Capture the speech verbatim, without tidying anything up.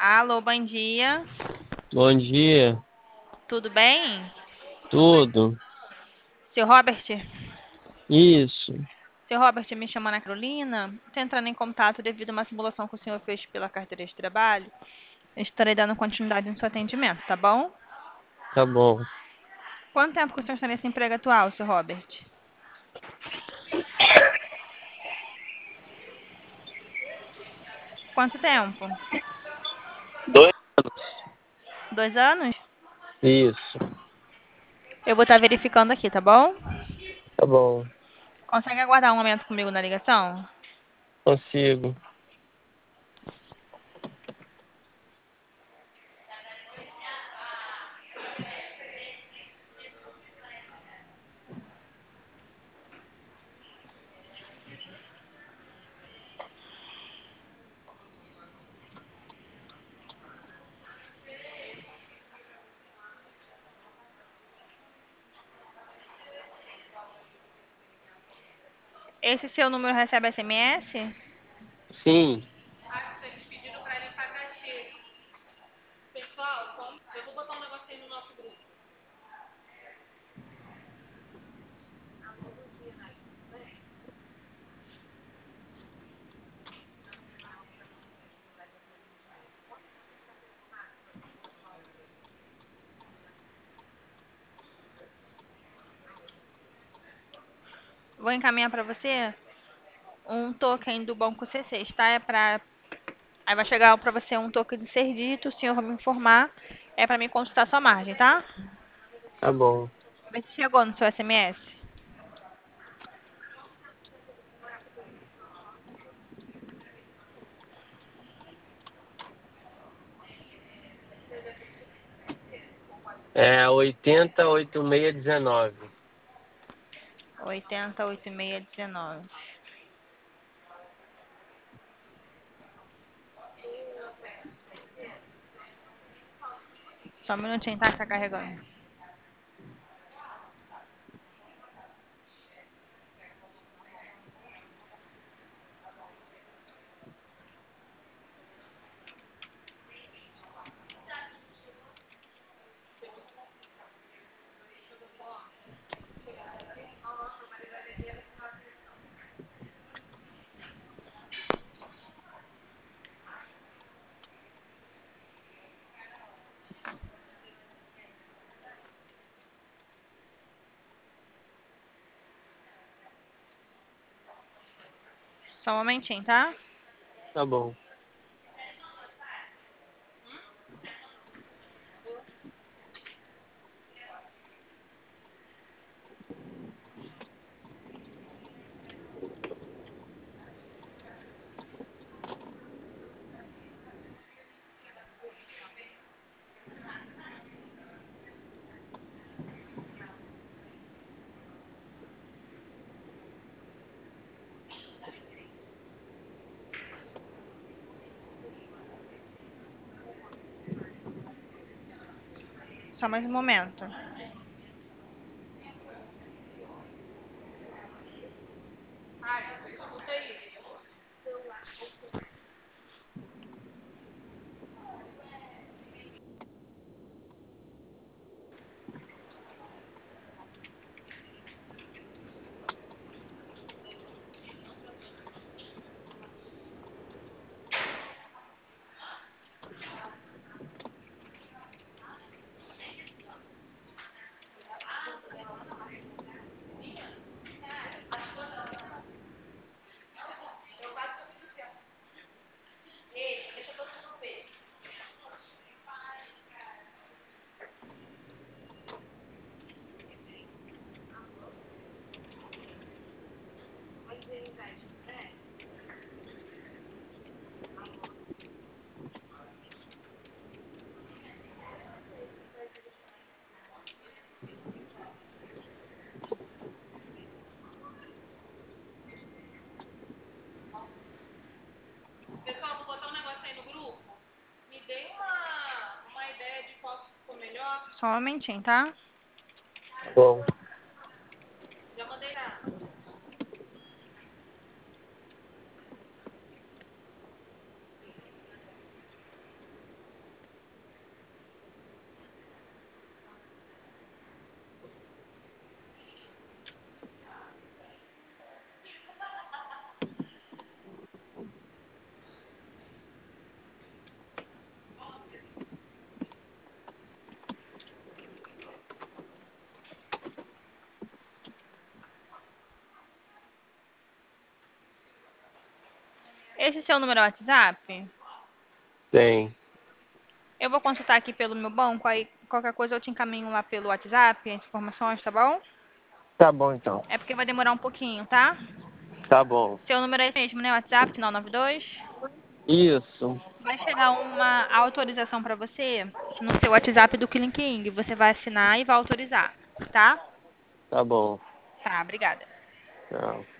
Alô, bom dia. Bom dia, Tudo bem? tudo? Seu Robert? Isso, Seu Robert, me chama Ana Carolina. Estou entrando em contato devido a uma simulação que o senhor fez pela carteira de trabalho. Eu estarei dando continuidade no seu atendimento, tá bom? tá bom. Quanto tempo que o senhor está nesse emprego atual, seu Robert? Quanto tempo? Dois anos. Dois anos? Isso, Eu vou estar verificando aqui, tá bom? tá bom. Consegue aguardar um momento comigo na ligação? Consigo. Esse seu número recebe S M S? Sim, Vou encaminhar para você um token do Banco C seis, tá? É para Aí vai chegar para você um token de ser dito, o senhor vai me informar. É para mim consultar sua margem, tá? tá bom. Vê se chegou no seu S M S. É oitenta, oitenta e seis, dezenove. oitenta, oitenta e seis, dezenove. Só um minutinho, tá? Que tá carregando. Só um momentinho, tá? Tá bom. Só mais um momento. Pessoal, vou botar um negócio aí no grupo. Me dê uma, uma ideia de qual ficou melhor. Só um momentinho, tá? Tá bom. Já mandei já. Esse seu número é o WhatsApp? Tem. Eu vou consultar aqui pelo meu banco, aí qualquer coisa eu te encaminho lá pelo WhatsApp, as informações, tá bom? Tá bom, então. É porque vai demorar um pouquinho, tá? Tá bom. Seu número é esse mesmo, né? WhatsApp, final noventa e dois. Isso. Vai chegar uma autorização pra você no seu WhatsApp do Clean King. Você vai assinar e vai autorizar, tá? Tá bom. Tá, obrigada. Tchau.